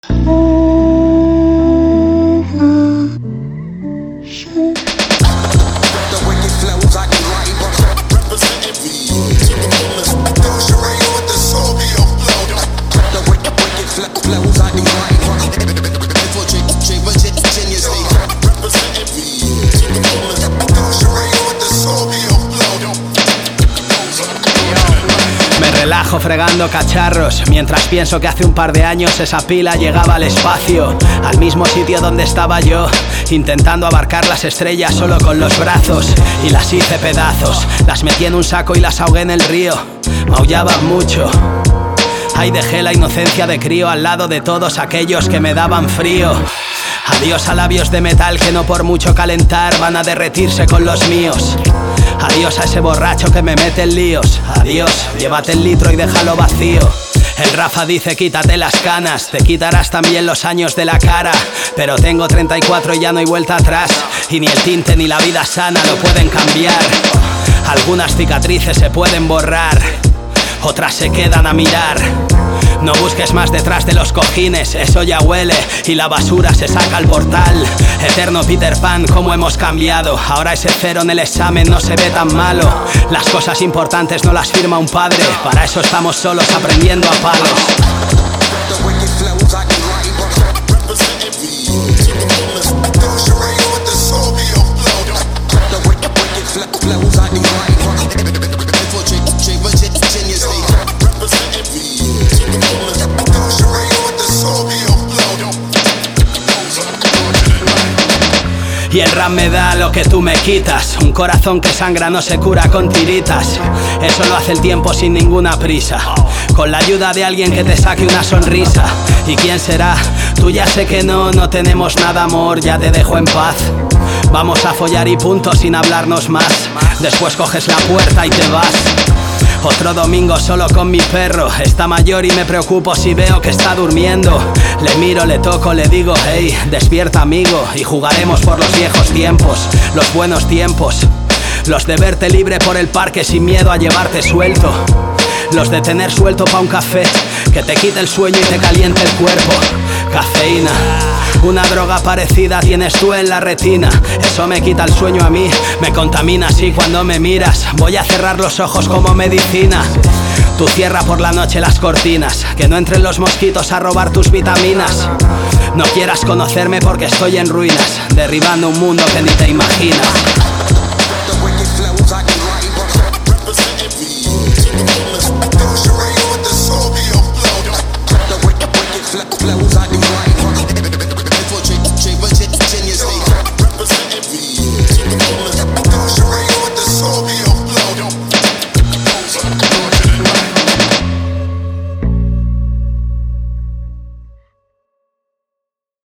Relajo fregando cacharros, mientras pienso que hace un par de años esa pila llegaba al espacio, al mismo sitio donde estaba yo, intentando abarcar las estrellas solo con los brazos. Y las hice pedazos, las metí en un saco y las ahogué en el río. Maullaban mucho. Ahí dejé la inocencia de crío al lado de todos aquellos que me daban frío. Adiós a labios de metal que no por mucho calentar van a derretirse con los míos. Adiós a ese borracho que me mete en líos. Adiós, llévate el litro y déjalo vacío. El Rafa dice quítate las canas, te quitarás también los años de la cara. Pero tengo 34 y ya no hay vuelta atrás, y ni el tinte ni la vida sana lo pueden cambiar. Algunas cicatrices se pueden borrar, otras se quedan a mirar. No busques más detrás de los cojines, eso ya huele y la basura se saca al portal. Eterno Peter Pan, cómo hemos cambiado. Ahora ese cero en el examen no se ve tan malo. Las cosas importantes no las firma un padre, para eso estamos solos aprendiendo a palos. Y el rap me da lo que tú me quitas. Un corazón que sangra no se cura con tiritas. Eso lo hace el tiempo sin ninguna prisa, con la ayuda de alguien que te saque una sonrisa. ¿Y quién será? Tú ya sé que no tenemos nada amor, ya te dejo en paz. Vamos a follar y punto sin hablarnos más. Después coges la puerta y te vas. Otro domingo solo con mi perro. Está mayor y me preocupo si veo que está durmiendo. Le miro, le toco, le digo hey, despierta amigo, y jugaremos por los viejos tiempos, los buenos tiempos. Los de verte libre por el parque sin miedo a llevarte suelto. Los de tener suelto pa' un café que te quite el sueño y te caliente el cuerpo. Cafeína, una droga parecida tienes tú en la retina. Eso me quita el sueño a mí, me contamina así cuando me miras. Voy a cerrar los ojos como medicina. Tú cierra por la noche las cortinas, que no entren los mosquitos a robar tus vitaminas. No quieras conocerme porque estoy en ruinas, derribando un mundo que ni te imaginas. Flows I do right.